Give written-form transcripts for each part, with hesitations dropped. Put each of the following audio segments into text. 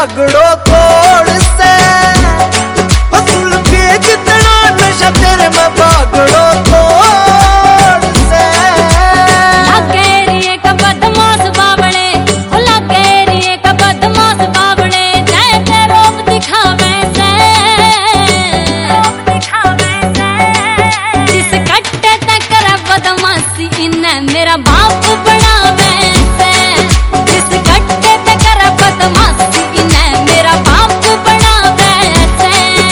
बागड़ो तोड़ से वसूल के जितना नशा तेरे में बागड़ो तोड़ से। लागेरिए का बदमाश बावड़े, हो लागेरिए का बदमाश बावड़े, जैसे रोब दिखावे से, जिस कट्टे तक कर बदमाशी इन्हें मेरा बाप बनावे से, जिस कट्टे तक कर बदमाशी इन्हें मेरा बाप बनावे से।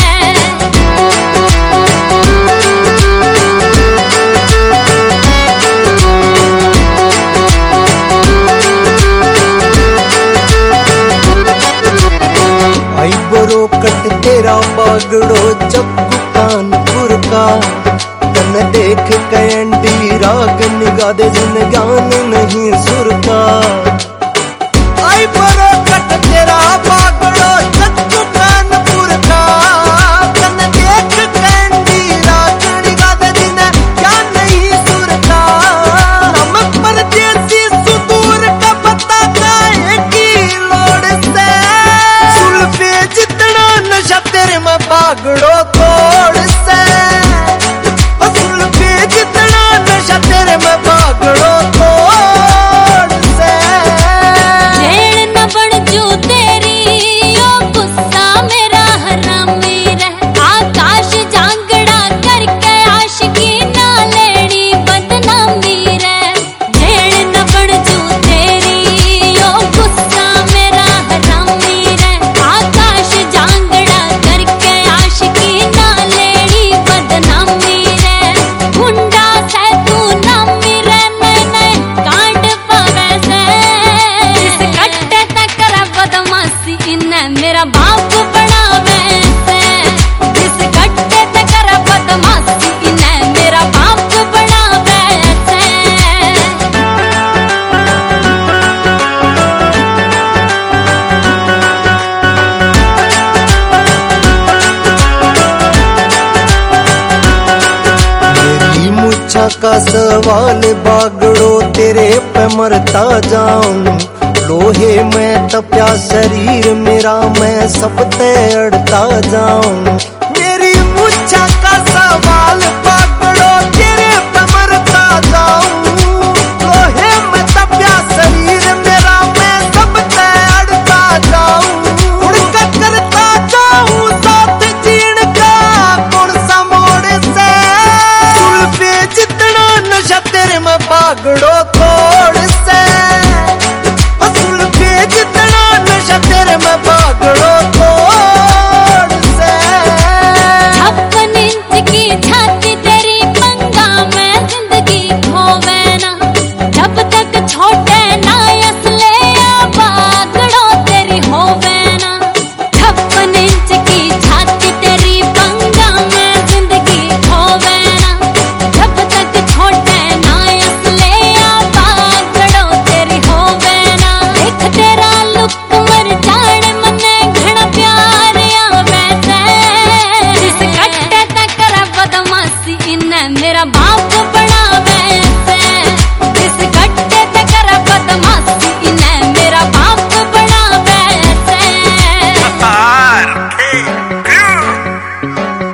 आई बरो कट तेरा बागड़ो चक्कू कानपुर का, तन देख कैंडी राग निगाह दे जिन ज्ञान नहीं सुर का। आई बरो कट तेरा बागड़ो चक्कू कानपुर का, तन देख कैंडी राग निगाह दे जिन ज्ञान नहीं सुर का। हम परदेसी सुदूर का पता काहे की लोड़ से, सुल्फे जितना नशा तेरे में बागड़ो तोड़ से, सुल्फे जितना नशा तेरे में बागड़ो तोड़ से। झेड़ न बड़ जू तेरी ओ गुस्सा मेरा हरामी रह, आकाश जांगड़ा करके आशिकी ना लेनी बदनामी रह। झेड़ न बड़ जू तेरी ओ गुस्सा मेरा हरामी रह, आकाश जांगड़ा करके आशिकी ना लेनी बदनामी रह। गुंडा से तू नामी रह, नए नए कांड पावे से, जिस कट्टे तक कर बदमाशी इन्हें मेरा बाप बनावे से, जिस कट्टे तक कर बदमाशी इन्हें मेरा बाप बनावे से। मेरी मुच्छा का सवाल बागड़ो तेरे पे मरता जाऊं, लोहे में तप्या शरीर मेरा मैं सब ते अड़ता जाऊं। मेरी मुच्छा का सवाल बागड़ो तेरे पे मरता जाऊं, लोहे में तप्या शरीर मेरा मैं सब ते अड़ता जाऊं। उड़का करता जाऊं साथ जीण का कौन सा मोड़ से, सुल्फे जितना नशा तेरे में बागड़ो तोड़ से, सुल्फे जितना नशा तेरे में बागड़ो तोड़ से। 56 इंच की छाती तेरी पंगा में जिंदगी खोवे ना, जब तक छोटे ना असले बागड़ो तेरी होवे ना। 56 इंच की छाती तेरी पंगा में जिंदगी खोवे ना, जब तक छोटे ना असले बागड़ो तेरी होवे ना। देख तेरा लुक मर जाने मने घना प्यार आवे से, जिस कट्टे तक कर बदमाशी इन्हें मेरा बाप